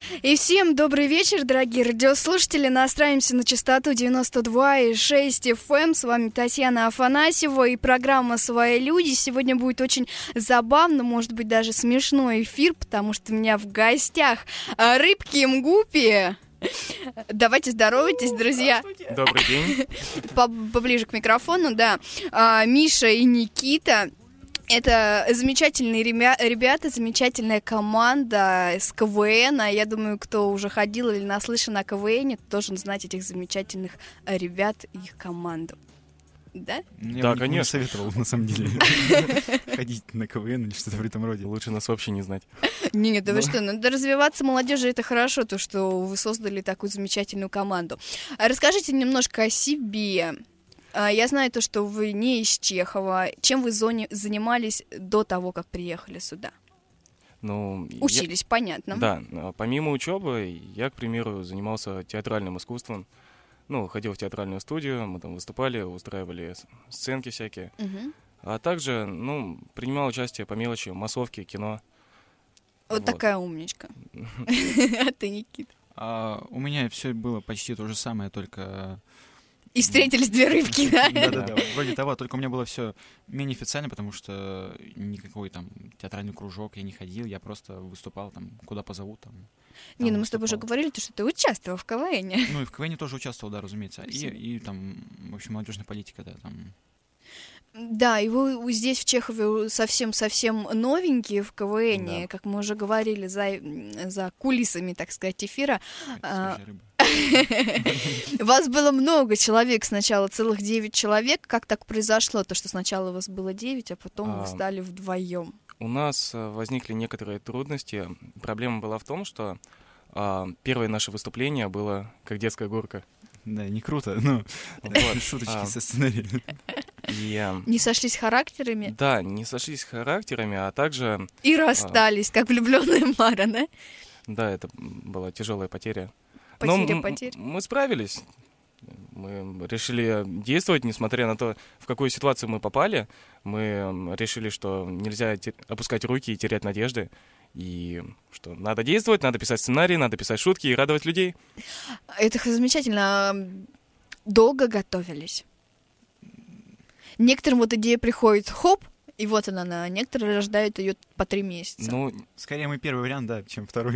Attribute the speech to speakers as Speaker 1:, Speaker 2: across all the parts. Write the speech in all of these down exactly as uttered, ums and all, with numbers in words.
Speaker 1: И всем добрый вечер, дорогие радиослушатели. Настраиваемся на частоту девяносто два и шесть эф эм. С вами Татьяна Афанасьева и программа «Свои люди». Сегодня будет очень забавно, может быть, даже смешной эфир, потому что у меня в гостях Рыбки Мгупи. Давайте здоровайтесь, друзья.
Speaker 2: Добрый день.
Speaker 1: Поближе к микрофону, да. Миша и Никита. Это замечательные ребята, замечательная команда с КВН. Я думаю, кто уже ходил или наслышан о КВН, должен знать этих замечательных ребят и их команду. Да?
Speaker 3: Я
Speaker 2: да,
Speaker 3: бы
Speaker 2: конечно.
Speaker 3: не советовал, на самом деле, ходить на КВН или что-то в этом роде.
Speaker 2: Лучше нас вообще не знать.
Speaker 1: Нет, да вы что, надо развиваться молодежи, это хорошо, то, что вы создали такую замечательную команду. Расскажите немножко о себе. Я знаю то, что вы не из Чехова. Чем вы зоне занимались до того, как приехали сюда?
Speaker 2: Ну,
Speaker 1: Учились,
Speaker 2: я...
Speaker 1: понятно.
Speaker 2: Да, помимо учебы, я, к примеру, занимался театральным искусством. Ну, ходил в театральную студию, мы там выступали, устраивали сценки всякие.
Speaker 1: Угу.
Speaker 2: А также, ну, принимал участие по мелочи, массовки, кино.
Speaker 1: Вот, вот. Такая умничка. А ты, Никита?
Speaker 3: У меня все было почти то же самое, только...
Speaker 1: И встретились две рыбки, да?
Speaker 3: Да-да-да, вроде того, только у меня было все менее официально, потому что никакой там театральный кружок я не ходил, я просто выступал там, куда позовут там.
Speaker 1: Не, ну мы с тобой уже говорили, что ты участвовал в КВН.
Speaker 3: Ну и в КВН тоже участвовал, да, разумеется. И, и там, в общем, молодежная политика, да, там.
Speaker 1: Да, и вы здесь, в Чехове, совсем-совсем новенькие в КВН, да. Как мы уже говорили, за, за кулисами, так сказать, эфира. Вас было много человек сначала, целых девять человек. Как так произошло, то, что сначала у вас было девять, а потом а, вы стали вдвоем?
Speaker 2: У нас возникли некоторые трудности. Проблема была в том, что а, первое наше выступление было как детская горка.
Speaker 3: Да, не круто, ну, вот. Шуточки а, со сценарием.
Speaker 2: И,
Speaker 1: не сошлись характерами?
Speaker 2: Да, не сошлись характерами, а также...
Speaker 1: И расстались, а, как влюбленная Мара, да?
Speaker 2: Да, это была тяжелая потеря.
Speaker 1: Потеря,
Speaker 2: Но
Speaker 1: потеря.
Speaker 2: Мы справились. Мы решили действовать, несмотря на то, в какую ситуацию мы попали. Мы решили, что нельзя опускать руки и терять надежды. И что надо действовать, надо писать сценарий, надо писать шутки и радовать людей.
Speaker 1: Это замечательно. Долго готовились? Некоторым вот идея приходит, хоп, и вот она, на некоторые рождают ее по три месяца.
Speaker 3: Ну, скорее мы первый вариант, да, чем второй.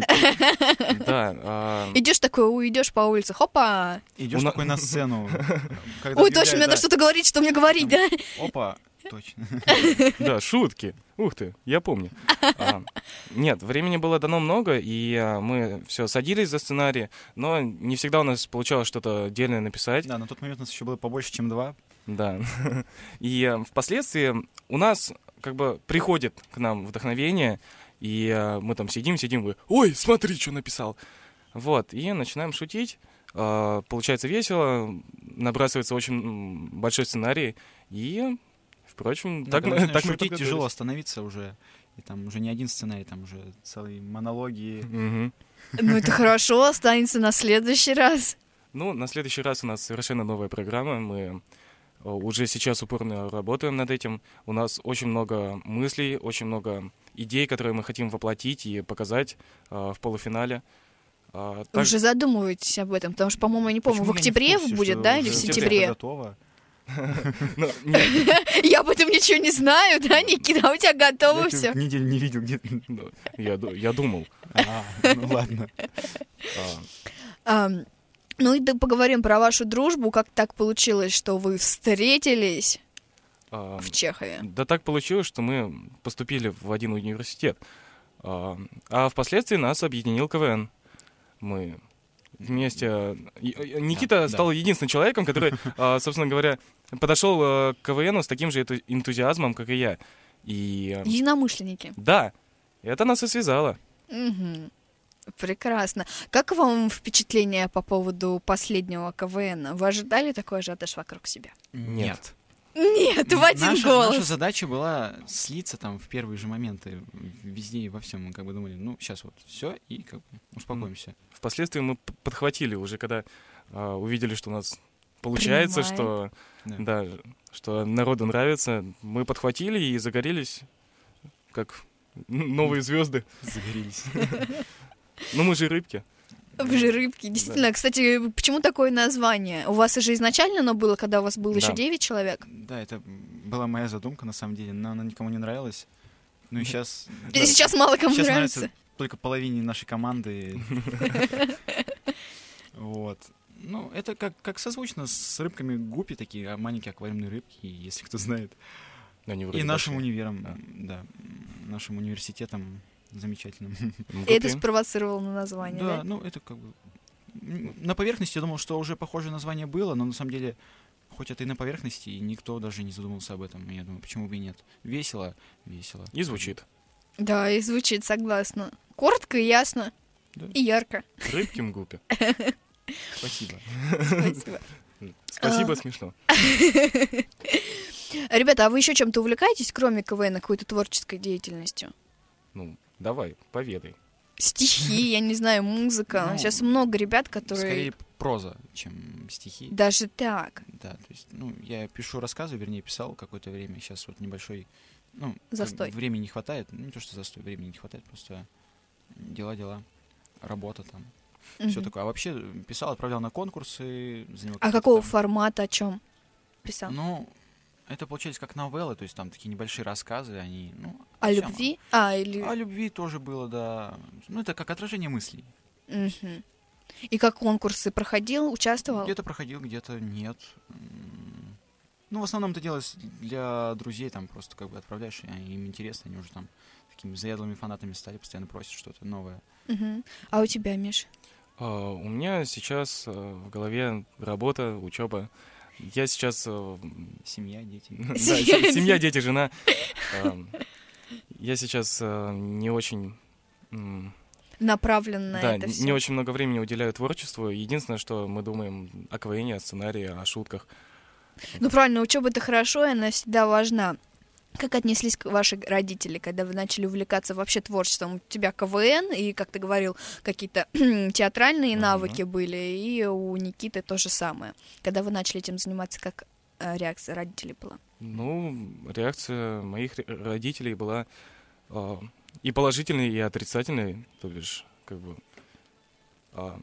Speaker 2: Да.
Speaker 1: Идешь такой, уйдешь по улице, хопа.
Speaker 3: Идешь такой на сцену.
Speaker 1: Ой, точно, мне надо что-то говорить, что мне говорить, да?
Speaker 3: Опа, точно.
Speaker 2: Да, шутки. Ух ты, я помню. Нет, времени было дано много, и мы все садились за сценарий, но не всегда у нас получалось что-то дельное написать.
Speaker 3: Да, на тот момент у нас еще было побольше, чем два.
Speaker 2: Да. И впоследствии у нас как бы приходит к нам вдохновение, и мы там сидим, сидим, говорим, ой, смотри, что написал. Вот, и начинаем шутить. Получается весело, набрасывается очень большой сценарий, и, впрочем,
Speaker 3: да,
Speaker 2: так, так
Speaker 3: шутить мы тяжело остановиться уже. И там уже не один сценарий, там уже целые монологи.
Speaker 2: Угу.
Speaker 1: Ну, это хорошо, останется на следующий раз.
Speaker 2: Ну, на следующий раз у нас совершенно новая программа. Мы уже сейчас упорно работаем над этим. У нас очень много мыслей, очень много идей, которые мы хотим воплотить и показать э, в полуфинале.
Speaker 1: Вы так... уже задумываетесь об этом, потому что, по-моему, я не помню, Почему в октябре
Speaker 3: курсе,
Speaker 1: будет, да, или в сентябре?
Speaker 3: Готово.
Speaker 1: Я об этом ничего не знаю, да, Никита, а у тебя готово все?
Speaker 3: Неделю не видел, где.
Speaker 2: Я думал.
Speaker 3: Ну ладно.
Speaker 1: Ну и да, поговорим про вашу дружбу. Как так получилось, что вы встретились а, в Чехове?
Speaker 2: Да так получилось, что мы поступили в один университет. А, а впоследствии нас объединил КВН. Мы вместе... Никита да, стал да. единственным человеком, который, собственно говоря, подошел к КВНу с таким же энтузиазмом, как и я. И...
Speaker 1: Единомышленники.
Speaker 2: Да, это нас и связало.
Speaker 1: Угу. Прекрасно. Как вам впечатление по поводу последнего КВН? Вы ожидали такой ажиотаж вокруг себя?
Speaker 3: Нет.
Speaker 1: Нет, в один
Speaker 3: наша,
Speaker 1: голос.
Speaker 3: Наша задача была слиться там в первые же моменты, везде и во всем. Мы как бы думали, ну, сейчас вот все, и как бы успокоимся.
Speaker 2: Впоследствии мы подхватили уже, когда а, увидели, что у нас получается, Принимает. что да. да, что народу нравится. Мы подхватили и загорелись, как новые звезды.
Speaker 3: Загорелись.
Speaker 2: Ну, мы же рыбки.
Speaker 1: Вы же рыбки. Действительно, да. Кстати, почему такое название? У вас же изначально оно было, когда у вас было да. еще девять человек?
Speaker 3: Да, это была моя задумка, на самом деле, но она никому не нравилась. Ну и сейчас...
Speaker 1: И да, сейчас мало кому
Speaker 3: сейчас
Speaker 1: нравится.
Speaker 3: нравится только половине нашей команды. Вот. Ну, это как, как созвучно с рыбками гуппи, такие маленькие аквариумные рыбки, если кто знает. И нашим универом, да. да, нашим университетом замечательным.
Speaker 1: И это спровоцировало на название, да?
Speaker 3: Да, ну это как бы... На поверхности я думал, что уже похожее название было, но на самом деле, хоть это и на поверхности, никто даже не задумался об этом. Я думаю, почему бы и нет. Весело, весело.
Speaker 2: И звучит.
Speaker 1: Да, и звучит, согласна. Коротко и ясно. Да. И ярко.
Speaker 2: Рыбки Мгупи.
Speaker 3: Спасибо.
Speaker 1: Спасибо.
Speaker 2: Спасибо, смешно.
Speaker 1: Ребята, а вы еще чем-то увлекаетесь, кроме КВН, какой-то творческой деятельностью?
Speaker 2: Ну, давай, поведай.
Speaker 1: Стихи, я не знаю, музыка. Ну, сейчас много ребят, которые...
Speaker 3: Скорее проза, чем стихи.
Speaker 1: Даже так?
Speaker 3: Да, то есть, ну, я пишу рассказы, вернее, писал какое-то время. Сейчас вот небольшой... Ну,
Speaker 1: застой.
Speaker 3: Времени не хватает. Ну, не то, что застой, времени не хватает, просто дела, дела, работа там. Угу. Все такое. А вообще писал, отправлял на конкурсы.
Speaker 1: А какого там... формата, о чем писал?
Speaker 3: Ну, это получались как новеллы, то есть там такие небольшие рассказы, они... Ну,
Speaker 1: о всем. Любви? А, или...
Speaker 3: О любви тоже было, да. Ну, это как отражение мыслей.
Speaker 1: Угу. И как конкурсы проходил, участвовал?
Speaker 3: Где-то проходил, где-то нет. Ну, в основном это делалось для друзей, там просто как бы отправляешь, и им интересно, они уже там такими заядлыми фанатами стали, постоянно просят что-то новое.
Speaker 1: Угу. А у тебя, Миш?
Speaker 2: Uh, у меня сейчас uh, в голове работа, учеба. Я сейчас... Uh,
Speaker 3: семья, дети.
Speaker 2: Да, семья, дети, жена. Я сейчас не очень...
Speaker 1: Направлен на
Speaker 2: да,
Speaker 1: это все.
Speaker 2: Не очень много времени уделяю творчеству. Единственное, что мы думаем о КВН, о сценарии, о шутках.
Speaker 1: Ну правильно, учеба это хорошо, и она всегда важна. Как отнеслись ваши родители, когда вы начали увлекаться вообще творчеством? У тебя КВН, и, как ты говорил, какие-то театральные навыки uh-huh. были, и у Никиты то же самое. Когда вы начали этим заниматься, как э, реакция родителей была?
Speaker 2: Ну, реакция моих родителей была э, и положительной, и отрицательной, то бишь, как бы... Э,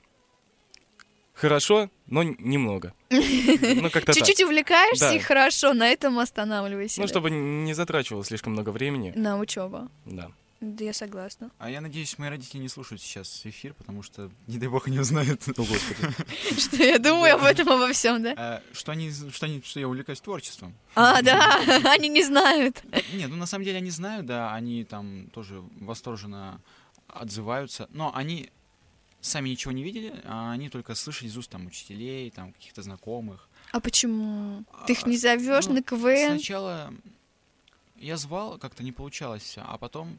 Speaker 2: Хорошо, но немного. Ну, как-то
Speaker 1: чуть-чуть увлекаешься, да. И хорошо, на этом останавливайся.
Speaker 2: Ну, чтобы не затрачивал слишком много времени.
Speaker 1: На учебу.
Speaker 2: Да.
Speaker 1: Да, я согласна.
Speaker 3: А я надеюсь, мои родители не слушают сейчас эфир, потому что, не дай бог, они узнают. О, Господи.
Speaker 1: Что я думаю об этом, обо всем, да?
Speaker 3: Что они, что они, что я увлекаюсь творчеством.
Speaker 1: А, да, они не знают.
Speaker 3: Нет, ну, на самом деле, они знают, да, они там тоже восторженно отзываются, но они... сами ничего не видели, а они только слышали из уст там учителей, там каких-то знакомых.
Speaker 1: А почему? Ты их не зовешь ну, на КВН?
Speaker 3: Сначала я звал, как-то не получалось, а потом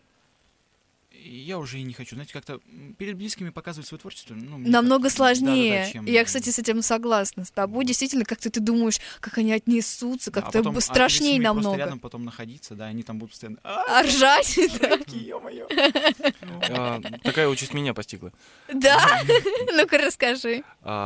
Speaker 3: я уже и не хочу. Знаете, как-то перед близкими показывать свое творчество... Ну,
Speaker 1: намного
Speaker 3: как...
Speaker 1: сложнее.
Speaker 3: Да, да, да, чем...
Speaker 1: Я, кстати, с этим согласна с тобой. Действительно, как-то ты думаешь, как они отнесутся, как-то а потом, страшнее а намного.
Speaker 3: Просто рядом потом находиться, да, они там будут постоянно...
Speaker 1: А ржать?
Speaker 3: Ё-моё!
Speaker 2: Такая участь меня постигла.
Speaker 1: Да? Ну-ка расскажи.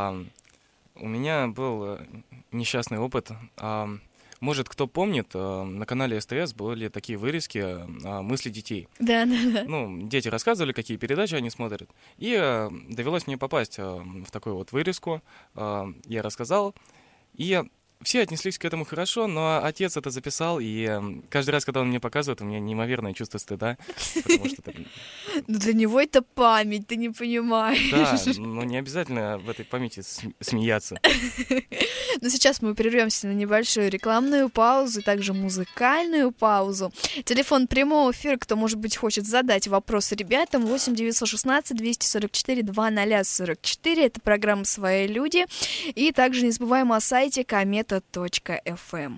Speaker 2: У меня был несчастный опыт. Может, кто помнит, на канале СТС были такие вырезки «Мысли детей».
Speaker 1: Да, да, да.
Speaker 2: Ну, дети рассказывали, какие передачи они смотрят. И довелось мне попасть в такую вот вырезку. Я рассказал. И все отнеслись к этому хорошо, но отец это записал, и каждый раз, когда он мне показывает, у меня неимоверное чувство стыда. Потому что это...
Speaker 1: Но для него это память, ты не понимаешь.
Speaker 2: Да, но не обязательно в этой памяти смеяться.
Speaker 1: Но сейчас мы прервемся на небольшую рекламную паузу, также музыкальную паузу. Телефон прямого эфира, кто, может быть, хочет задать вопрос ребятам, восемь девятьсот шестнадцать двести сорок четыре двадцать сорок четыре. Это программа «Свои люди». И также не забываем о сайте комета точка эф эм.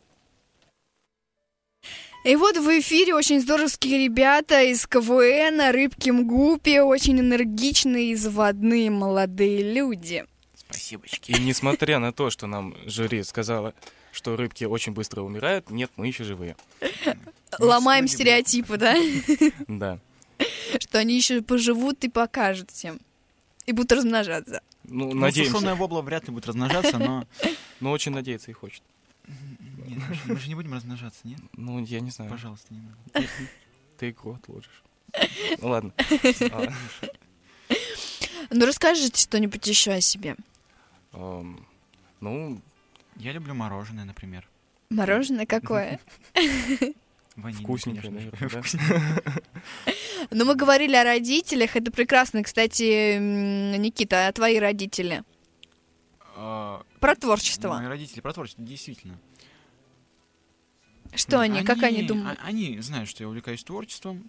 Speaker 1: И вот в эфире очень здоровские ребята из КВН, рыбки Мгупи, очень энергичные и заводные молодые люди.
Speaker 3: Спасибочки.
Speaker 2: И несмотря на то, что нам жюри сказала, что рыбки очень быстро умирают, нет, мы еще живые.
Speaker 1: Ломаем стереотипы, да?
Speaker 2: Да.
Speaker 1: Что они еще поживут и покажут всем. И будут размножаться.
Speaker 2: Ну, надеемся.
Speaker 3: Сушеная вобла вряд ли будет размножаться, но...
Speaker 2: Но очень надеется и хочет.
Speaker 3: Нет, мы же, мы же не будем размножаться, нет?
Speaker 2: Ну, я не знаю.
Speaker 3: Пожалуйста, не надо.
Speaker 2: Ты, ты игру отложишь. Ну, ладно.
Speaker 1: Ну, расскажите что-нибудь еще о себе.
Speaker 2: Um, ну...
Speaker 3: Я люблю мороженое, например.
Speaker 1: Мороженое какое?
Speaker 2: Вкусненькое, наверное, да?
Speaker 1: Ну, мы говорили о родителях. Это прекрасно. Кстати, Никита, а твои родители? Про творчество.
Speaker 3: Мои родители про творчество, действительно.
Speaker 1: Что они, они, как они думают?
Speaker 3: Они знают, что я увлекаюсь творчеством.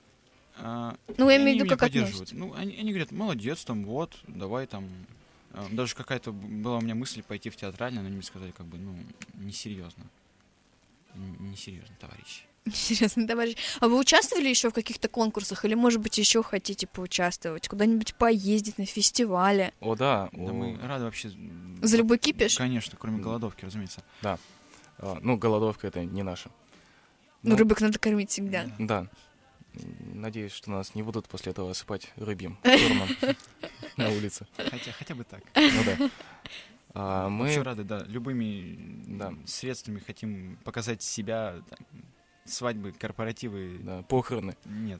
Speaker 1: Ну, я имею в виду, как относятся.
Speaker 3: Ну, они, они говорят, молодец, там, вот, давай там. Даже какая-то была у меня мысль пойти в театральное, но они мне сказали, как бы, ну, несерьезно. Несерьезно, товарищи.
Speaker 1: Несерьезно, товарищ. А вы участвовали еще в каких-то конкурсах? Или, может быть, еще хотите поучаствовать? Куда-нибудь поездить на фестивале?
Speaker 2: О, да.
Speaker 3: Да,
Speaker 2: о...
Speaker 3: мы рады вообще.
Speaker 1: За любой кипиш?
Speaker 3: Конечно, кроме голодовки, разумеется.
Speaker 2: Да. А, ну, голодовка — это не наша.
Speaker 1: Ну, ну, рыбок надо кормить всегда.
Speaker 2: Да. Надеюсь, что нас не будут после этого осыпать рыбьем кормом на улице.
Speaker 3: Хотя, хотя бы так.
Speaker 2: Ну да. А, мы
Speaker 3: Вообще рады, да, любыми да. средствами хотим показать себя, там, свадьбы, корпоративы.
Speaker 2: Да, похороны.
Speaker 3: Нет.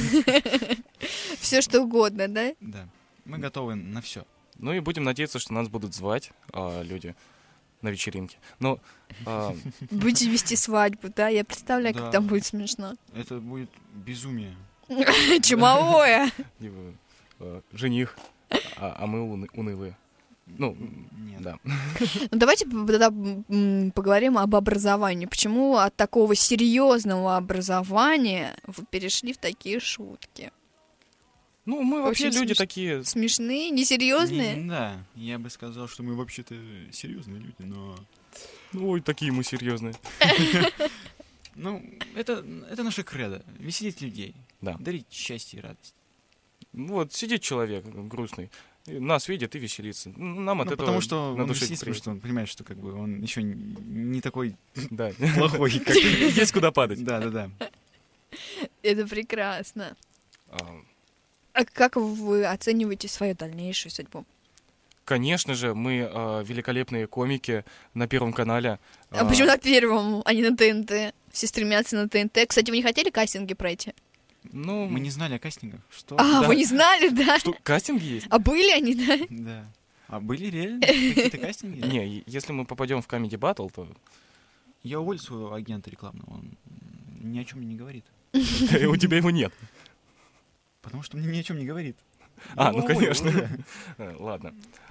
Speaker 1: Все что угодно, да?
Speaker 3: Да. Мы готовы на все.
Speaker 2: Ну и будем надеяться, что нас будут звать а, люди на вечеринке. Но а...
Speaker 1: будете вести свадьбу, да? Я представляю, да. как там будет смешно.
Speaker 3: Это будет безумие.
Speaker 1: Чумовое.
Speaker 2: Жених, а мы унылые. Ну,
Speaker 3: нет.
Speaker 2: Да.
Speaker 1: Ну, давайте тогда поговорим об образовании. Почему от такого серьезного образования вы перешли в такие шутки?
Speaker 2: Ну, мы вообще
Speaker 1: Очень
Speaker 2: люди
Speaker 1: смеш...
Speaker 2: такие...
Speaker 1: Смешные, несерьезные?
Speaker 3: Не, да, я бы сказал, что мы вообще-то серьезные люди, но...
Speaker 2: Ну, ой, такие мы серьезные.
Speaker 3: Ну, это, это наша кредо. Веселить людей.
Speaker 2: Да.
Speaker 3: Дарить счастье и радость.
Speaker 2: Вот, сидит человек грустный, нас видит и веселится. Нам от
Speaker 3: ну,
Speaker 2: этого
Speaker 3: потому что
Speaker 2: на
Speaker 3: он
Speaker 2: душе
Speaker 3: веселится, потому что он понимает, что как бы он еще не такой
Speaker 2: да.
Speaker 3: плохой. Как...
Speaker 2: Есть куда падать.
Speaker 3: Да, да, да.
Speaker 1: Это прекрасно. А... а как вы оцениваете свою дальнейшую судьбу?
Speaker 2: Конечно же, мы э, великолепные комики на Первом канале.
Speaker 1: А э... почему на Первом, а не на ТНТ? Все стремятся на ТНТ. Кстати, вы не хотели кастинги пройти?
Speaker 2: Ну,
Speaker 3: мы не знали о кастингах. Что?
Speaker 1: А,
Speaker 2: да.
Speaker 1: вы не знали, да?
Speaker 2: Что, кастинги есть?
Speaker 1: А были они, да?
Speaker 3: Да. А были реально какие-то кастинги?
Speaker 2: Не, если мы попадем в Comedy Battle, то...
Speaker 3: Я уволил своего агента рекламного, он ни о чем мне не говорит.
Speaker 2: У тебя его нет.
Speaker 3: Потому что мне ни о чем не говорит.
Speaker 2: А, ну конечно. Ладно.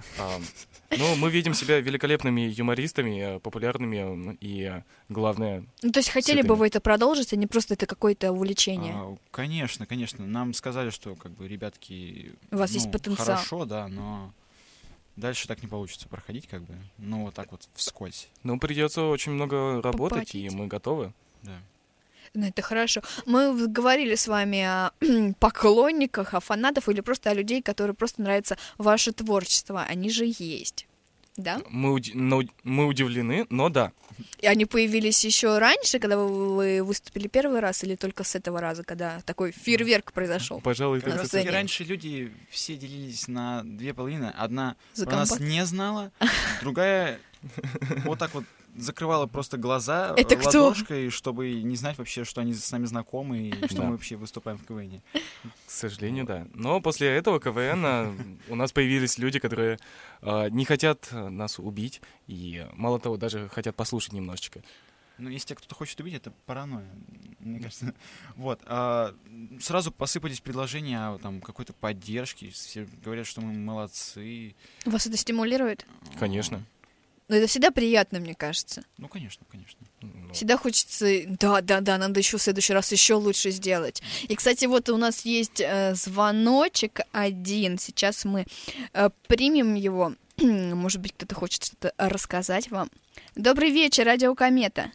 Speaker 2: Ну, мы видим себя великолепными юмористами, популярными и, главное...
Speaker 1: Ну, то есть хотели бы вы это продолжить, а не просто это какое-то увлечение?
Speaker 3: А, конечно, конечно. Нам сказали, что, как бы, ребятки...
Speaker 1: У вас
Speaker 3: ну,
Speaker 1: есть потенциал.
Speaker 3: Хорошо, да, но дальше так не получится проходить, как бы. Ну, вот так вот вскользь.
Speaker 2: Ну, придется очень много работать,
Speaker 1: Попотеть.
Speaker 2: И мы готовы.
Speaker 3: Да.
Speaker 1: Ну, это хорошо. Мы говорили с вами о поклонниках, о фанатах или просто о людей, которые просто нравится ваше творчество. Они же есть, да?
Speaker 2: Мы, уд... но... мы удивлены, но да.
Speaker 1: И они появились еще раньше, когда вы выступили первый раз, или только с этого раза, когда такой фейерверк произошел?
Speaker 2: Пожалуй,
Speaker 3: как раз таки раньше люди все делились на две половины. Одна
Speaker 1: За
Speaker 3: про нас не знала, другая вот так вот закрывала просто глаза
Speaker 1: это
Speaker 3: ладошкой, кто? Чтобы не знать вообще, что они с нами знакомы и что
Speaker 2: да.
Speaker 3: мы вообще выступаем в КВН.
Speaker 2: К сожалению, да. Но после этого КВН у нас появились люди, которые э, не хотят нас убить и, мало того, даже хотят послушать немножечко.
Speaker 3: Ну, если тебя кто-то хочет убить, это паранойя, мне кажется. Вот. А, сразу посыпались предложения о там, какой-то поддержке. Все говорят, что мы молодцы.
Speaker 1: Вас это стимулирует?
Speaker 2: Конечно.
Speaker 1: Но это всегда приятно, мне кажется.
Speaker 3: Ну, конечно, конечно.
Speaker 2: Ну.
Speaker 1: Всегда хочется, да, да, да, надо еще в следующий раз еще лучше сделать. И, кстати, вот у нас есть э, звоночек один. Сейчас мы э, примем его. Может быть, кто-то хочет что-то рассказать вам. Добрый вечер, радио Комета.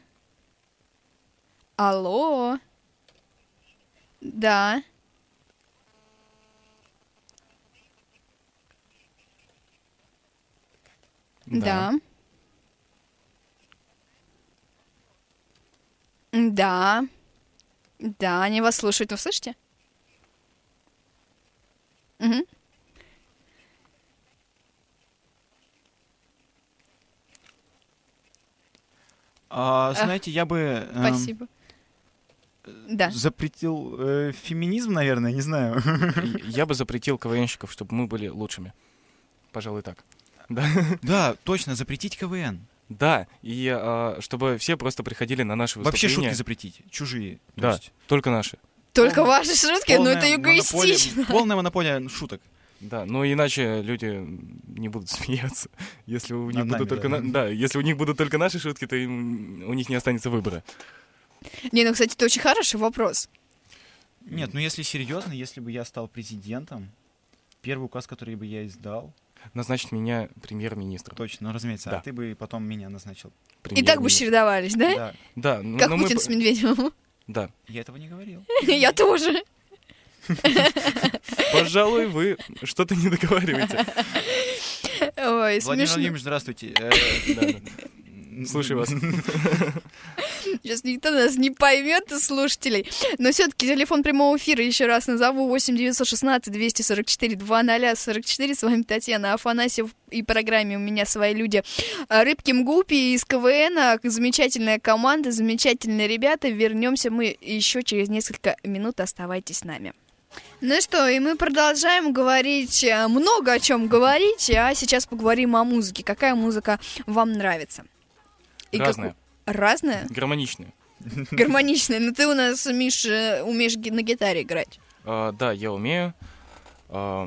Speaker 1: Алло. Да. Да. Да. Да. Да, они вас слушают. Вы слышите? Угу.
Speaker 3: А, знаете, я бы...
Speaker 1: Спасибо. Да.
Speaker 3: Запретил э, феминизм, наверное, не знаю.
Speaker 2: Я бы запретил КВНщиков, чтобы мы были лучшими. Пожалуй, так. Да,
Speaker 3: да, точно, запретить КВН.
Speaker 2: Да, и а, чтобы все просто приходили на наши выступления.
Speaker 3: Вообще шутки запретить, чужие.
Speaker 2: Да, есть... только наши.
Speaker 1: Только полная, ваши шутки? Ну это эгоистично.
Speaker 3: Полная монополия шуток.
Speaker 2: Да, но иначе люди не будут смеяться. Если у них будут только да. На... да, если у них будут только наши шутки, то им... у них не останется выбора.
Speaker 1: Не, ну, кстати, это очень хороший вопрос.
Speaker 3: Нет, ну если серьезно, если бы я стал президентом, первый указ, который бы я издал...
Speaker 2: Назначить меня премьер-министром.
Speaker 3: Точно, ну, разумеется. Да. А ты бы потом меня назначил.
Speaker 1: И так бы чередовались, да?
Speaker 3: Да.
Speaker 2: Да. Ну,
Speaker 1: как Путин мы... с Медведевым.
Speaker 2: Да.
Speaker 3: Я этого не говорил.
Speaker 1: Я тоже.
Speaker 2: Пожалуй, вы что-то не договариваете.
Speaker 1: Ой,
Speaker 3: смешно. Владимир Владимирович, здравствуйте.
Speaker 2: Слушаю вас.
Speaker 1: Сейчас никто нас не поймет, слушателей. Но все-таки телефон прямого эфира еще раз назову. восемь девятьсот шестнадцать двести сорок четыре двадцать сорок четыре. С вами Татьяна Афанасьева и программе «У меня свои люди». Рыбким Гуппи из КВН. Замечательная команда, замечательные ребята. Вернемся мы еще через несколько минут. Оставайтесь с нами. Ну что, и мы продолжаем говорить, много о чем говорить, а сейчас поговорим о музыке. Какая музыка вам нравится?
Speaker 2: И разная.
Speaker 1: Как... Разная?
Speaker 2: Гармоничная.
Speaker 1: Гармоничная. Ну ты у нас, Миш, умеешь на гитаре играть.
Speaker 2: А, да, я умею. А,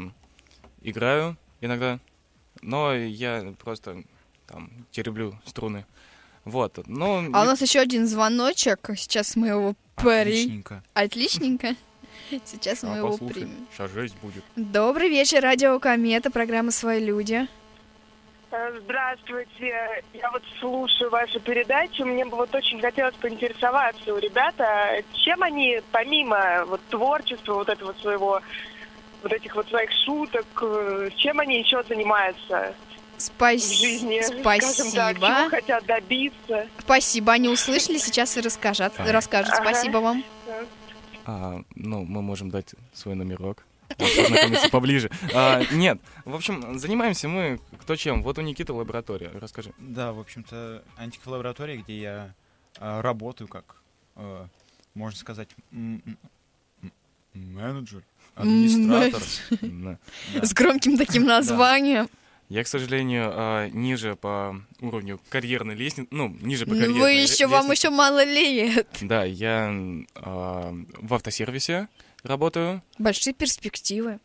Speaker 2: играю иногда. Но я просто там тереблю струны. Вот. Но...
Speaker 1: А у нас еще один звоночек. Сейчас мы его пари.
Speaker 3: Отличненько.
Speaker 1: Отличненько. Сейчас мы
Speaker 2: а,
Speaker 1: его
Speaker 2: послушай,
Speaker 1: примем.
Speaker 2: Сейчас жесть будет.
Speaker 1: Добрый вечер, радио Комета, программа «Свои люди».
Speaker 4: Здравствуйте, я вот слушаю вашу передачу, мне бы вот очень хотелось поинтересоваться у ребят, чем они, помимо вот творчества, вот этого своего, вот этих вот своих шуток, чем они еще занимаются
Speaker 1: Спас...
Speaker 4: в жизни,
Speaker 1: Спасибо.
Speaker 4: Скажем так, чего хотят добиться.
Speaker 1: Спасибо, они услышали, сейчас и расскажут, а. расскажут. Ага. Спасибо вам.
Speaker 2: А, ну, мы можем дать свой номерок. Познакомиться поближе. А, нет, в общем, занимаемся мы кто чем. Вот у Никиты лаборатория, расскажи.
Speaker 3: Да, в общем-то, антиков лаборатория, где я а, работаю как, а, можно сказать, м- м- менеджер, администратор.
Speaker 1: Да. С громким таким названием.
Speaker 2: Я, к сожалению, а, ниже по уровню карьерной лестницы, ну, ниже по карьерной
Speaker 1: Вы еще,
Speaker 2: лестнице.
Speaker 1: вам еще мало лет.
Speaker 2: Да, я а, в автосервисе работаю.
Speaker 1: Большие перспективы.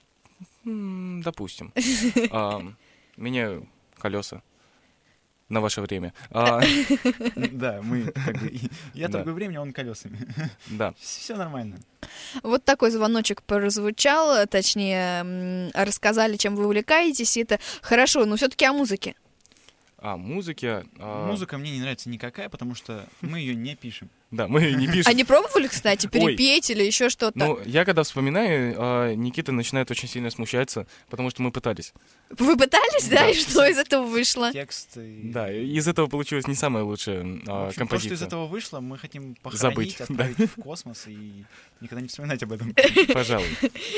Speaker 2: М, допустим. А, меняю колеса на ваше время. А,
Speaker 3: да, мы как бы... Я торгую временем, а он колесами.
Speaker 2: Да.
Speaker 3: Все нормально.
Speaker 1: Вот такой звоночек прозвучал, точнее, рассказали, чем вы увлекаетесь, и это хорошо, но все-таки о музыке.
Speaker 2: А, музыке... А...
Speaker 3: Музыка мне не нравится никакая, потому что мы ее не пишем.
Speaker 2: Да, мы ее не пишем.
Speaker 1: А не пробовали, кстати, перепеть или еще что-то?
Speaker 2: Ну, я когда вспоминаю, Никита начинает очень сильно смущаться, потому что мы пытались.
Speaker 1: Вы пытались, да? И что из этого вышло?
Speaker 3: Тексты.
Speaker 2: Да, из этого получилась не самая лучшая композиция.
Speaker 3: То, что из этого вышло, мы хотим похоронить, отправить в космос и никогда не вспоминать об этом.
Speaker 2: Пожалуй.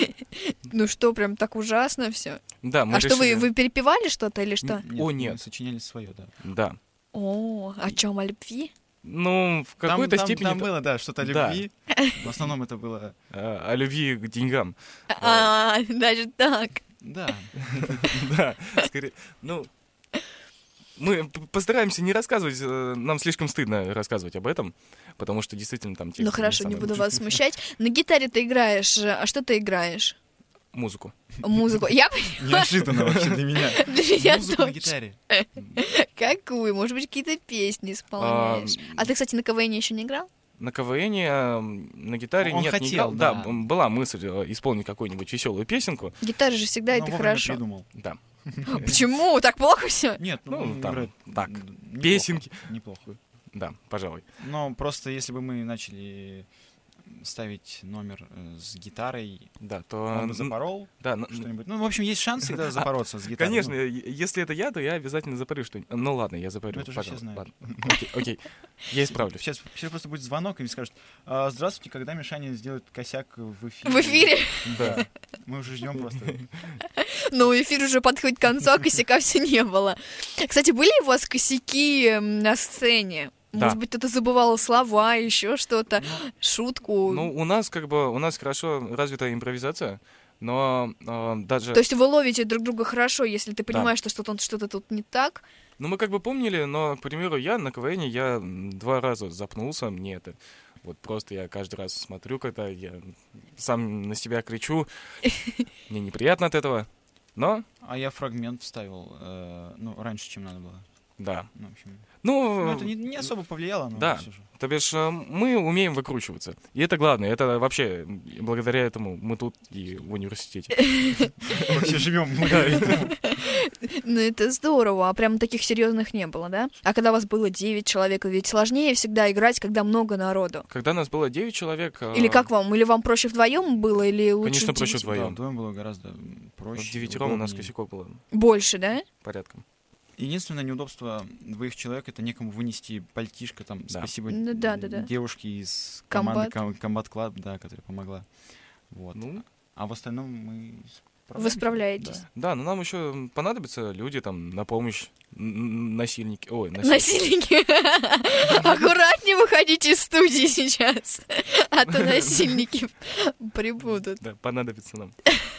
Speaker 1: Ну что, прям так ужасно все?
Speaker 2: Да, мы
Speaker 1: А что, вы, вы перепевали что-то или что?
Speaker 3: Нет,
Speaker 2: О, нет.
Speaker 3: Мы сочиняли свое, да.
Speaker 2: Да.
Speaker 1: О, о чем, о любви?
Speaker 2: Ну, в какой-то
Speaker 3: там,
Speaker 2: степени...
Speaker 3: Там было, да, что-то о любви. Да. В основном это было...
Speaker 2: О любви к деньгам.
Speaker 1: А, даже так.
Speaker 3: Да.
Speaker 2: Да, скорее... Ну, мы постараемся не рассказывать, нам слишком стыдно рассказывать об этом, потому что действительно там...
Speaker 1: Ну хорошо, не буду вас смущать. На гитаре ты играешь, а что ты играешь?
Speaker 2: Музыку.
Speaker 1: Музыку. Я
Speaker 3: Неожиданно вообще для меня.
Speaker 1: Для меня
Speaker 3: Музыку на гитаре.
Speaker 1: Какую? Может быть, какие-то песни исполняешь? А ты, кстати, на КВН еще не играл?
Speaker 2: На КВН, на гитаре
Speaker 3: Он
Speaker 2: нет,
Speaker 3: хотел,
Speaker 2: не играл.
Speaker 3: Да.
Speaker 2: да, была мысль исполнить какую-нибудь веселую песенку.
Speaker 1: Гитара же всегда
Speaker 3: Но
Speaker 1: это
Speaker 3: вовремя
Speaker 1: хорошо.
Speaker 3: придумал.
Speaker 2: Да.
Speaker 1: Почему? Так плохо все?
Speaker 3: Нет, ну,
Speaker 2: Ну, там,
Speaker 3: играет
Speaker 2: так,
Speaker 3: неплохо,
Speaker 2: песенки.
Speaker 3: Неплохо.
Speaker 2: Да, пожалуй.
Speaker 3: Но просто если бы мы начали ставить номер э, с гитарой,
Speaker 2: Да, то...
Speaker 3: он бы запорол
Speaker 2: Да, ну,
Speaker 3: что-нибудь. Ну, в общем, есть шанс всегда запороться с гитарой.
Speaker 2: Конечно,
Speaker 3: Ну,
Speaker 2: если это я, то я обязательно запарю что-нибудь. Ну ладно, я запарю.
Speaker 3: Ну, это же все знают.
Speaker 2: Ладно. Окей, окей, я исправлюсь.
Speaker 3: Сейчас, сейчас просто будет звонок, и мне скажут: «А, здравствуйте, когда Мишаня сделает косяк в эфире?»
Speaker 1: В эфире?
Speaker 2: Да.
Speaker 3: Мы уже ждем просто.
Speaker 1: Ну, эфир уже подходит к концу, а косяка все не было. Кстати, были у вас косяки на сцене? Может
Speaker 2: да.
Speaker 1: быть, кто-то забывал слова, еще что-то, ну, шутку.
Speaker 2: Ну, у нас как бы, у нас хорошо развита импровизация, но э, даже...
Speaker 1: То есть вы ловите друг друга хорошо, если ты понимаешь,
Speaker 2: да.
Speaker 1: что что-то, что-то тут не так?
Speaker 2: Ну, мы как бы помнили, но, к примеру, я на КВН я два раза запнулся, мне это... Вот просто я каждый раз смотрю, когда я сам на себя кричу, мне неприятно от этого, но...
Speaker 3: А я фрагмент вставил, э, ну, раньше, чем надо было.
Speaker 2: Да.
Speaker 3: Ну, в общем...
Speaker 2: Ну,
Speaker 3: ну это не, не особо повлияло, но
Speaker 2: да.
Speaker 3: все же.
Speaker 2: То бишь мы умеем выкручиваться. И это главное. Это вообще, благодаря этому мы тут и в университете.
Speaker 3: Вообще живем.
Speaker 1: Ну, это здорово. А прям таких серьезных не было, да? А когда вас было девять человек, ведь сложнее всегда играть, когда много народу.
Speaker 2: Когда нас было девять человек...
Speaker 1: Или как вам? Или вам проще вдвоем было, или лучше...
Speaker 2: Конечно, проще вдвоем.
Speaker 3: Да, вдвоем было гораздо проще.
Speaker 2: В девятером у нас косяков было.
Speaker 1: Больше, да?
Speaker 2: Порядком.
Speaker 3: Единственное неудобство двоих человек — это некому вынести пальтишко, там,
Speaker 2: да.
Speaker 3: спасибо
Speaker 1: ну, да, да, да.
Speaker 3: девушке из команды Комбат Клаб, да, которая помогла. Вот.
Speaker 2: Ну,
Speaker 3: а в остальном мы
Speaker 1: Вы справляетесь.
Speaker 2: Да. да, но нам еще понадобятся люди там на помощь, насильники. Ой,
Speaker 1: насильники. Аккуратнее выходите из студии сейчас, а то насильники прибудут.
Speaker 2: Да, понадобится нам.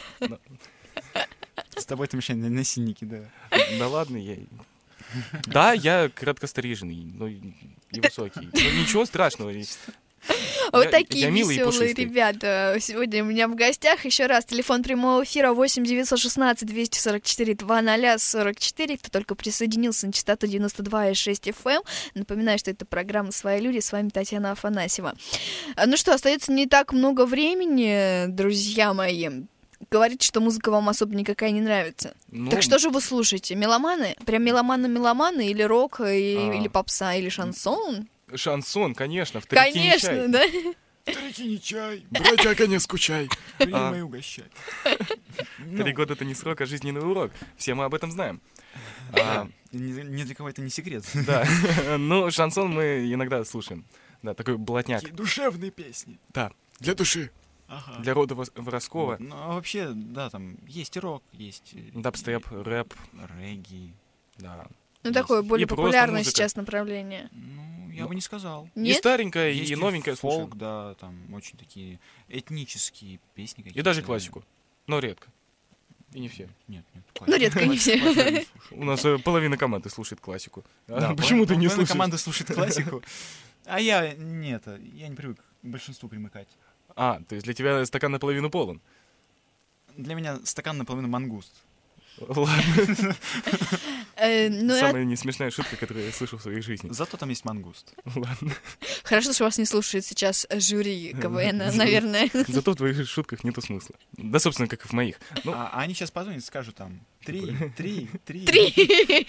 Speaker 3: С тобой-то мешают насильники, да.
Speaker 2: Да ладно, я... Да, я краткостриженный, но и высокий. Но ничего страшного.
Speaker 1: Вот такие веселые ребята. Сегодня у меня в гостях. Еще раз, телефон прямого эфира восемь девятьсот шестнадцать двести сорок четыре двадцать сорок четыре. Кто только присоединился на частоту девяносто два и шесть эф эм. Напоминаю, что это программа «Свои люди». С вами Татьяна Афанасьева. Ну что, остается не так много времени, друзья мои. Говорите, что музыка вам особо никакая не нравится. Ну, так что же вы слушаете? Меломаны? Прям меломаны-меломаны? Или рок, и, а... или попса, или шансон?
Speaker 2: Шансон, конечно, в тарике не чай.
Speaker 1: Конечно, да?
Speaker 3: В тарике не чай.
Speaker 2: Братяка, не скучай.
Speaker 3: Меня мои угощать.
Speaker 2: Три года — это не срок, а жизненный урок. Все мы об этом знаем.
Speaker 3: Ни для кого это не секрет.
Speaker 2: Да, ну, шансон мы иногда слушаем. Да, такой блатняк.
Speaker 3: Душевные песни.
Speaker 2: Да, для души.
Speaker 3: Ага.
Speaker 2: Для рода Воровского.
Speaker 3: Вот. Ну, а вообще, да, там есть и рок, есть...
Speaker 2: Дабстеп, рэп.
Speaker 3: Регги.
Speaker 2: Да.
Speaker 1: Ну, есть. Такое более и популярное сейчас направление.
Speaker 3: Ну, я ну, бы не сказал.
Speaker 2: Нет? И старенькое,
Speaker 3: есть
Speaker 2: и новенькое
Speaker 3: фолк,
Speaker 2: слушаем.
Speaker 3: да, там очень такие этнические песни какие-то.
Speaker 2: И даже классику, но редко. И не все.
Speaker 3: Нет, нет.
Speaker 1: Ну, редко не все.
Speaker 2: У нас половина команды слушает классику. Почему ты не слушаешь?
Speaker 3: Команда слушает классику. А я, нет, я не привык к большинству примыкать.
Speaker 2: А, то есть для тебя стакан наполовину полон?
Speaker 3: Для меня стакан наполовину мангуст.
Speaker 2: Ладно. Самая несмешная шутка, которую я слышал в своей жизни.
Speaker 3: Зато там есть мангуст.
Speaker 2: Ладно.
Speaker 1: Хорошо, что вас не слушает сейчас жюри КВН, наверное.
Speaker 2: Зато в твоих шутках нету смысла. Да, собственно, как и в моих.
Speaker 3: А они сейчас позвонят и скажут там три, три, три.
Speaker 1: Три!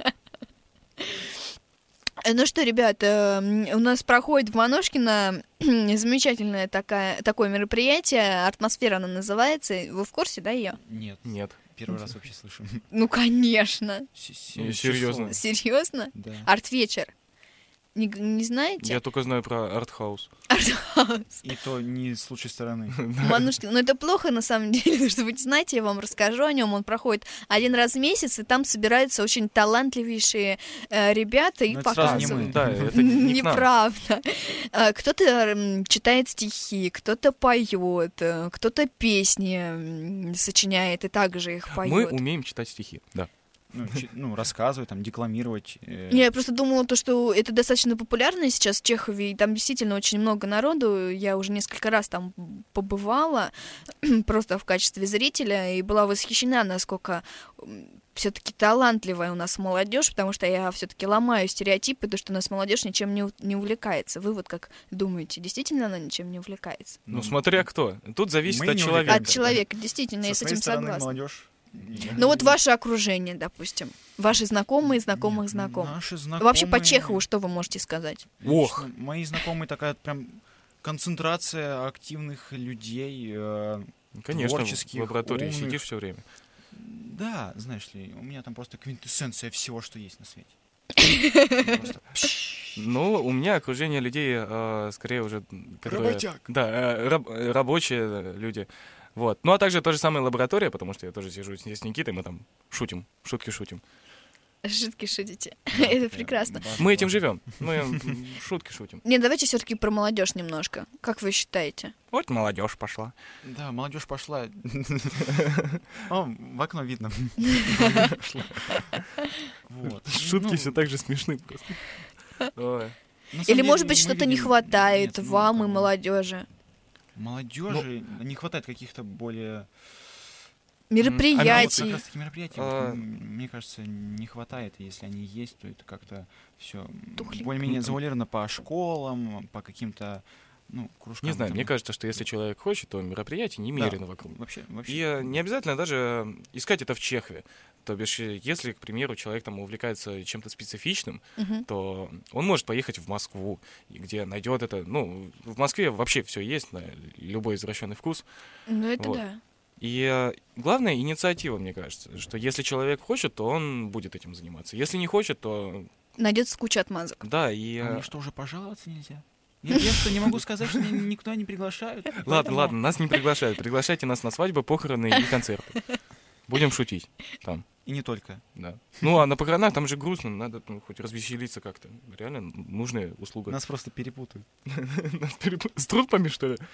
Speaker 1: Ну что, ребята, у нас проходит в Маношкино замечательное такое, такое мероприятие, «Атмосфера» она называется. Вы в курсе, да, ее?
Speaker 3: Нет.
Speaker 2: Нет.
Speaker 3: Первый раз вообще слышу.
Speaker 1: Ну, конечно.
Speaker 2: Серьезно?
Speaker 1: Серьезно?
Speaker 3: Да.
Speaker 1: Арт-вечер. Не, не знаете?
Speaker 2: Я только знаю про артхаус.
Speaker 1: Артхаус.
Speaker 3: И то не с лучшей стороны.
Speaker 1: Манушкин, но это плохо на самом деле, потому что вы знаете, я вам расскажу о нем. Он проходит один раз в месяц, и там собираются очень талантливейшие э, ребята и
Speaker 3: но
Speaker 1: показывают.
Speaker 2: Да, это не, не
Speaker 1: неправда. Кто-то читает стихи, кто-то поет, кто-то песни сочиняет и также их поет.
Speaker 2: Мы умеем читать стихи, да.
Speaker 3: Ну, ну, рассказывать, там, декламировать. Э...
Speaker 1: Я просто думала, то, что это достаточно популярно сейчас в Чехове, и там действительно очень много народу. Я уже несколько раз там побывала, просто в качестве зрителя, и была восхищена, насколько все-таки талантливая у нас молодежь, потому что я все-таки ломаю стереотипы, то, что у нас молодежь ничем не, не увлекается. Вы вот как думаете, действительно она ничем не увлекается?
Speaker 2: Ну, смотря кто. Тут зависит
Speaker 3: Мы
Speaker 2: от человека.
Speaker 1: От человека, действительно,
Speaker 3: Со
Speaker 1: я с этим
Speaker 3: стороны,
Speaker 1: согласна.
Speaker 3: Молодежь.
Speaker 1: Ну вот ваше окружение, допустим, ваши знакомые, знакомых, знакомых.
Speaker 3: Наши знакомые...
Speaker 1: Вообще по Чехову что вы можете сказать?
Speaker 2: Ох!
Speaker 3: Мои знакомые такая прям концентрация активных людей, э,
Speaker 2: Конечно,
Speaker 3: творческих,
Speaker 2: в лаборатории
Speaker 3: умных.
Speaker 2: сидишь все время.
Speaker 3: Да, знаешь ли, у меня там просто квинтэссенция всего, что есть на свете. Просто...
Speaker 2: Ну, у меня окружение людей, э, скорее уже... Которые,
Speaker 3: Работяг.
Speaker 2: Да, э, раб, рабочие люди. Вот. Ну, а также та же самая лаборатория, потому что я тоже сижу с Никитой, мы там шутим, шутки шутим.
Speaker 1: Шутки шутите. Это прекрасно.
Speaker 2: Мы этим живем. Мы шутки шутим.
Speaker 1: Не, давайте все-таки про молодежь немножко. Как вы считаете?
Speaker 2: Вот молодежь пошла.
Speaker 3: Да, молодежь пошла. О, в окно видно.
Speaker 2: Шутки все так же смешны просто.
Speaker 1: Или, может быть, что-то не хватает вам и молодежи?
Speaker 3: Молодежи не хватает каких-то более...
Speaker 1: мероприятий.
Speaker 3: А, вот как раз таки мероприятий, а... вот, мне кажется, не хватает. Если они есть, то это как-то все более-менее завуалировано по школам, по каким-то, ну, кружкам.
Speaker 2: Не знаю, там. Мне кажется, что если человек хочет, то мероприятий немерено да, вокруг.
Speaker 3: Вообще, вообще.
Speaker 2: И не обязательно даже искать это в Чехове. То бишь, если, к примеру, человек там увлекается чем-то специфичным, uh-huh. то он может поехать в Москву, где найдет это. Ну, в Москве вообще все есть на любой извращенный вкус.
Speaker 1: Ну, это
Speaker 2: вот.
Speaker 1: да.
Speaker 2: И главное — инициатива, мне кажется, что если человек хочет, то он будет этим заниматься. Если не хочет, то...
Speaker 1: найдется куча отмазок.
Speaker 2: Да, и...
Speaker 3: А мне что, уже пожаловаться нельзя? Нет, я что, не могу сказать, что никуда не приглашают?
Speaker 2: Ладно, ладно, нас не приглашают. Приглашайте нас на свадьбы, похороны и концерты. Будем шутить там.
Speaker 3: И не только.
Speaker 2: Да. Ну, а на похоронах там же грустно, надо ну, хоть развеселиться как-то. Реально нужная услуга.
Speaker 3: Нас просто перепутают.
Speaker 2: Нас перепутают. С трупами, что ли?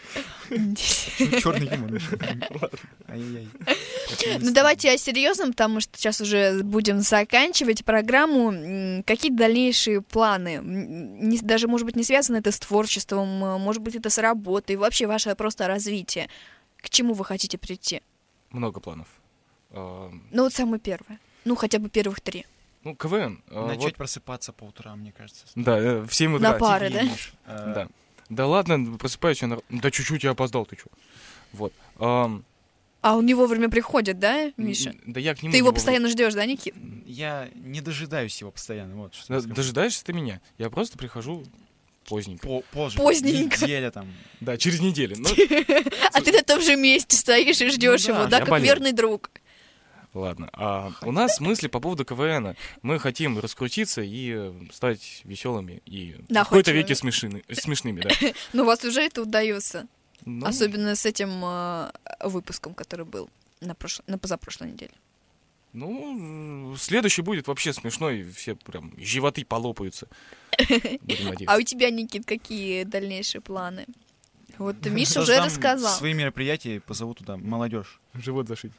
Speaker 3: Черный юмор. Ай-яй-яй.
Speaker 1: Ну, давайте о серьезном, потому что сейчас уже будем заканчивать программу. Какие дальнейшие планы? Даже, может быть, не связано это с творчеством, может быть, это с работой, вообще ваше просто развитие. К чему вы хотите прийти?
Speaker 2: Много планов.
Speaker 1: Ну, вот самое первое. Ну, хотя бы первых три.
Speaker 2: Ну, КВН.
Speaker 3: Начать
Speaker 2: вот...
Speaker 3: просыпаться по утрам, мне кажется.
Speaker 2: Да, в семь утра.
Speaker 1: На пары, да?
Speaker 2: А... Да. Да ладно, просыпаюсь я на... Да чуть-чуть я опоздал, ты чё? Вот. А,
Speaker 1: а он не вовремя приходит, да, Миша?
Speaker 2: Да я к нему
Speaker 1: Ты его постоянно ждешь, да, Никит?
Speaker 3: Я не дожидаюсь его постоянно, вот что.
Speaker 2: Да, дожидаешься ты меня? Я просто прихожу поздненько.
Speaker 3: По позже.
Speaker 1: Поздненько.
Speaker 3: Неделя там.
Speaker 2: Да, через неделю.
Speaker 1: А ты на том же месте стоишь и ждешь его, да, как верный друг.
Speaker 2: Ладно, а у нас мысли по поводу КВНа. Мы хотим раскрутиться и стать веселыми и в какой-то веке смешными, смешными, да.
Speaker 1: Ну, у вас уже это удается.
Speaker 2: Ну...
Speaker 1: Особенно с этим э, выпуском, который был на, прошло... на позапрошлой неделе.
Speaker 2: Ну, следующий будет вообще смешной, все прям животы полопаются.
Speaker 1: А у тебя, Никит, какие дальнейшие планы? Вот Миша уже рассказал.
Speaker 3: Свои мероприятия позову туда молодежь.
Speaker 2: Живот зашить.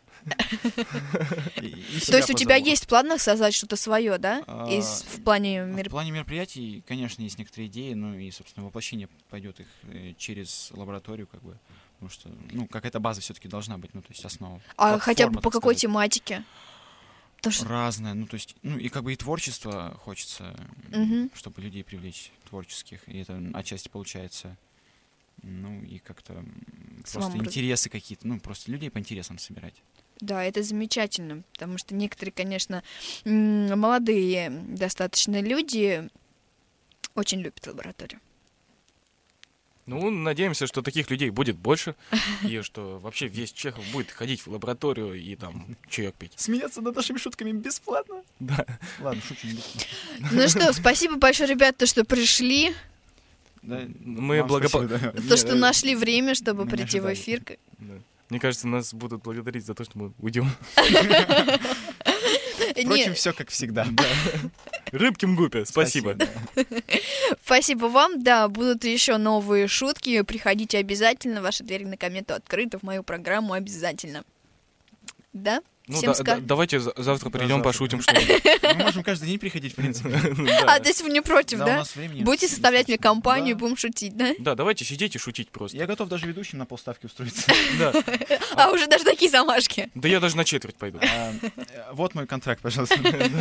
Speaker 1: То есть у тебя есть в планах создать что-то свое, да? В плане
Speaker 3: В плане мероприятий, конечно, есть некоторые идеи, ну и, собственно, воплощение пойдет их через лабораторию, как бы. Потому что, ну, какая-то база все-таки должна быть, ну, то есть основа.
Speaker 1: А хотя бы по какой тематике?
Speaker 3: Разное, ну, то есть, ну, и как бы и творчество хочется, чтобы людей привлечь творческих, и это отчасти получается. Ну, и как-то просто интересы какие-то, ну, просто людей по интересам собирать.
Speaker 1: Да, это замечательно, потому что некоторые, конечно, молодые достаточно люди очень любят лабораторию.
Speaker 2: Ну, надеемся, что таких людей будет больше, и что вообще весь Чехов будет ходить в лабораторию и там чаек пить.
Speaker 3: Смеяться над нашими шутками бесплатно?
Speaker 2: Да.
Speaker 3: Ладно, шучу не бесплатно.
Speaker 1: Ну что, спасибо большое, ребята, что пришли.
Speaker 3: Да,
Speaker 2: мы благополучно.
Speaker 1: Да. То, что нашли время, чтобы мы прийти в эфир.
Speaker 2: Да. Мне кажется, нас будут благодарить за то, что мы уйдем.
Speaker 3: Впрочем, все как всегда.
Speaker 2: Рыбкин Гупе, спасибо.
Speaker 1: Спасибо вам. Да, будут еще новые шутки. Приходите обязательно. Ваша дверь на комменту открыта в мою программу обязательно. Да?
Speaker 2: Ну, да, да, давайте завтра придем, да, пошутим что-нибудь.
Speaker 3: Мы можем каждый день приходить, в принципе.
Speaker 1: А, то есть вы не против, да? Будете составлять мне компанию, будем шутить, да?
Speaker 2: Да, давайте сидеть и шутить просто.
Speaker 3: Я готов даже ведущим на полставки устроиться.
Speaker 2: Да.
Speaker 1: А уже даже такие замашки.
Speaker 2: Да я даже на четверть пойду.
Speaker 3: Вот мой контракт, пожалуйста.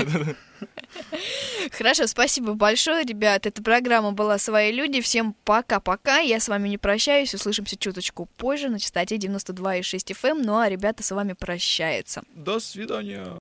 Speaker 1: Хорошо, спасибо большое, ребят. Эта программа была «Свои люди». Всем пока-пока. Я с вами не прощаюсь. Услышимся чуточку позже на частоте девяносто два и шесть эф эм. Ну а ребята с вами прощаются.
Speaker 3: До свидания.